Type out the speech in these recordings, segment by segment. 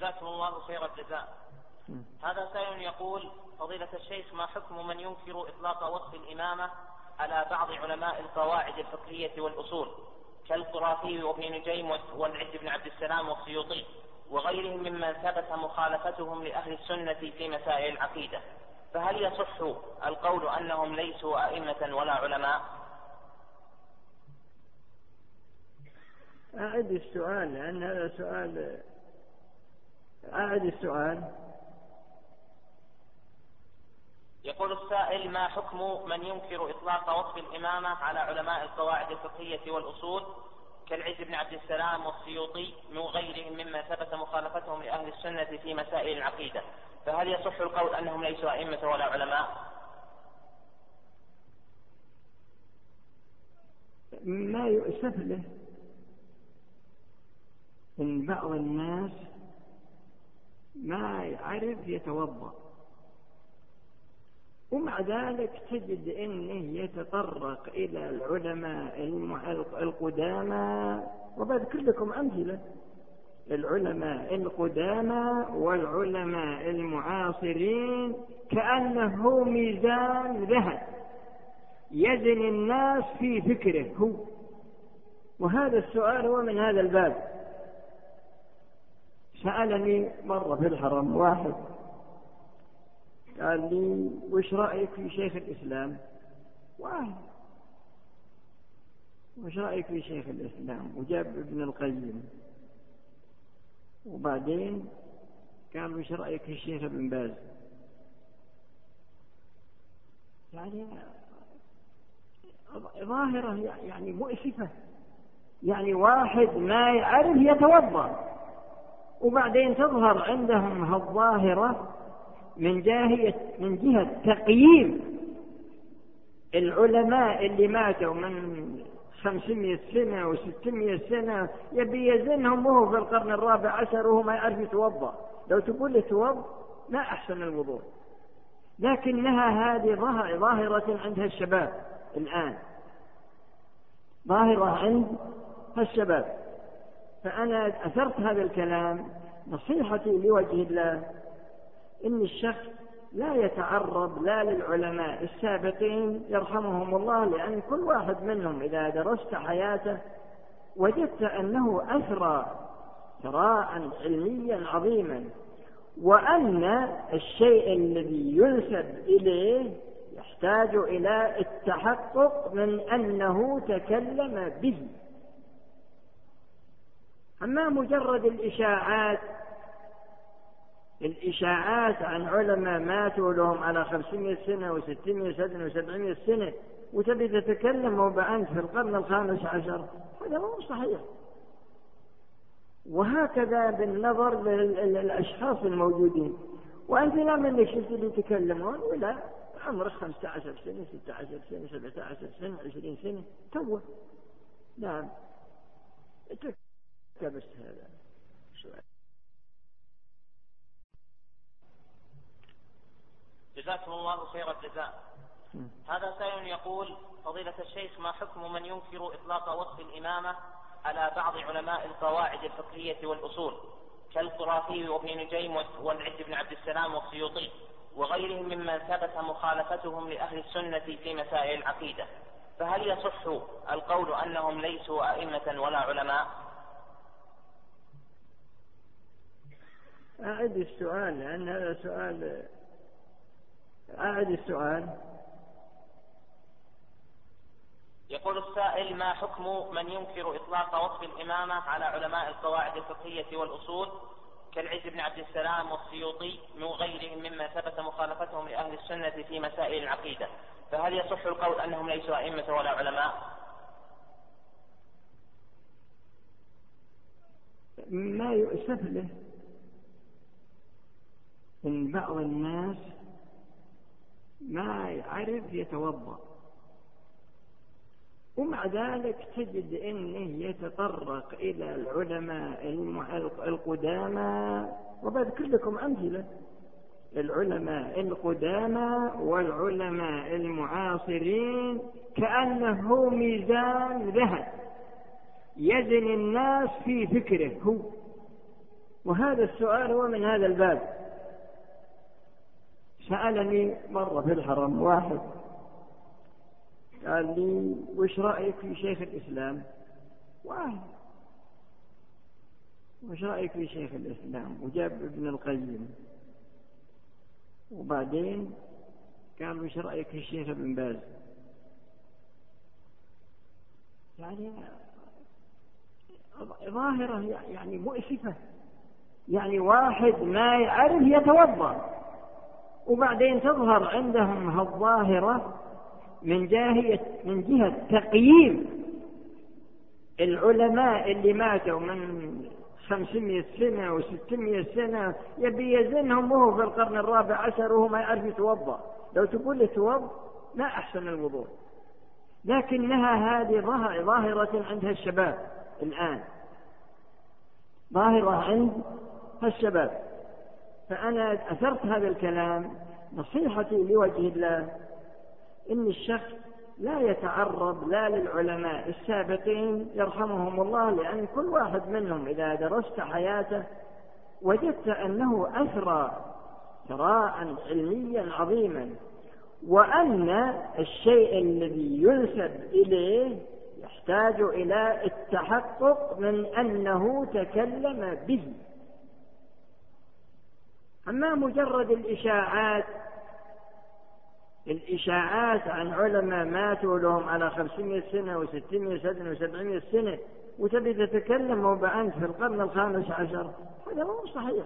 جزاكم الله خير الجزاء. هذا سائل يقول: فضيلة الشيخ، ما حكم من ينكر إطلاق وصف الإمامة على بعض علماء القواعد الفقهية والأصول كالقرافي وابن نجيم والعز بن عبد السلام والسيوطي وغيرهم ممن ثبت مخالفتهم لأهل السنة في مسائل العقيدة، فهل يصح القول أنهم ليسوا أئمة ولا علماء؟ أعد السؤال، لأن هذا سؤال. أعد السؤال. يقول السائل: ما حكم من ينكر إطلاق وصف الإمامة على علماء القواعد الفقهية والأصول كالعز بن عبد السلام والسيوطي وغيرهم ممن ثبت مخالفتهم لأهل السنة في مسائل العقيدة، فهل يصح القول أنهم ليسوا أئمة ولا علماء؟ ما يؤسف له إن بعض الناس ما يعرف يتوضأ، ومع ذلك تجد إنه يتطرق إلى العلماء القدامى، وبذكر لكم أمثلة: العلماء القدامى والعلماء المعاصرين كأنه ميزان ذهب يزن الناس في فكره هو. وهذا السؤال هو من هذا الباب. سألني مرة في الحرم واحد قال لي: وش رأيك في شيخ الإسلام؟ وش رأيك في شيخ الإسلام؟ وجاب ابن القيم، وبعدين قال: وش رأيك في الشيخ ابن باز؟ يعني ظاهرة يعني مؤسفة، يعني واحد ما يعرف يتوضأ، وبعدين تظهر عندهم هالظاهرة من جهة تقييم العلماء اللي ماتوا من 500 سنة و600 سنة، يبي يزنهم وهو في القرن الرابع عشر وهو ما يعرف يتوضأ. لو تقول له توضأ ما أحسن الوضوء، لكنها هذه ظاهرة عندها الشباب الآن، ظاهرة عند الشباب. فأنا أثرت هذا الكلام. نصيحتي لوجه الله إن الشخص لا يتعرض لا للعلماء السابقين يرحمهم الله، لأن كل واحد منهم إذا درست حياته وجدت أنه أثرى ثراء علميا عظيما، وأن الشيء الذي ينسب إليه يحتاج إلى التحقق من أنه تكلم به. أما مجرد الإشاعات عن علماء ماتوا لهم على 500 سنة و600 سنة و700 سنة وتبي تتكلم وبأنت في القرن الخامس عشر، هذا مو صحيح. وهكذا بالنظر للأشخاص الموجودين. وأنت لا منك شفت اللي يتكلمون ولا عمرك 15 سنة 16 سنة 17 سنة 20 سنة توه. نعم بس هذا سؤال. جزاكم الله خير الجزاء. هذا سائل يقول: فضيلة الشيخ، ما حكم من ينكر إطلاق وصف الإمامة على بعض علماء القواعد الفقهية والأصول كالقرافي وابن نجيم والعز بن عبد السلام والسيوطي وغيرهم ممن ثبت مخالفتهم لأهل السنة في مسائل العقيدة، فهل يصح القول أنهم ليسوا أئمة ولا علماء؟ أعد السؤال، لأن هذا سؤال. أعد السؤال. يقول السائل: ما حكم من ينكر إطلاق وصف الإمامة على علماء القواعد الفقهية والأصول كالعز بن عبد السلام والسيوطي وغيرهم ممن ثبت مخالفتهم لأهل السنة في مسائل العقيدة، فهل يصح القول أنهم ليسوا أئمة ولا علماء؟ ما يؤسف له إن بعض الناس ما يعرف يتوضأ، ومع ذلك تجد إنه يتطرق إلى العلماء القدامى، وبذكر لكم أمثلة: العلماء القدامى والعلماء المعاصرين كأنه ميزان ذهب يزن الناس في فكره هو. وهذا السؤال هو من هذا الباب. سألني مرة في الحرم واحد قال لي وش رأيك في شيخ الإسلام؟ واحد وش رأيك في شيخ الإسلام؟ وجاب ابن القيم. وبعدين قال وش رأيك في الشيخ ابن باز؟ يعني ظاهرة يعني مؤسفة. يعني واحد ما يعرف يتوضأ، وبعدين تظهر عندهم هالظاهرة من جهة تقييم العلماء اللي ماتوا من 500 سنة و600 سنة، يبي يزنهم وهو في القرن الرابع عشر وهو ما يعرف يتوضأ. لو تقول له توضأ ما أحسن الوضوء، لكنها هذه ظاهرة عندها الشباب الآن، ظاهرة عند الشباب. فأنا أثرت هذا الكلام. نصيحتي لوجه الله إن الشخص لا يتعرض لا للعلماء السابقين يرحمهم الله، لأن كل واحد منهم إذا درست حياته وجدت أنه أثرى ثراء علميا عظيما، وأن الشيء الذي ينسب إليه يحتاج إلى التحقق من أنه تكلم به. أما مجرد الإشاعات عن علماء ماتوا لهم على 500 سنة و600 سنة و700 سنة وتبي تتكلم وبأنت في القرن الخامس عشر، هذا مو صحيح.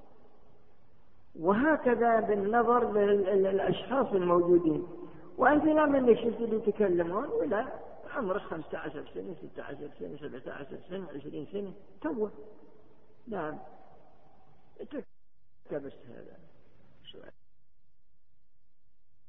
وهكذا بالنظر للأشخاص الموجودين. وأنت لا منك شفت يتكلمون ولا عمرك 15 سنة 16 سنة 17 سنة 20 سنة توه. نعم بس هذا سؤال.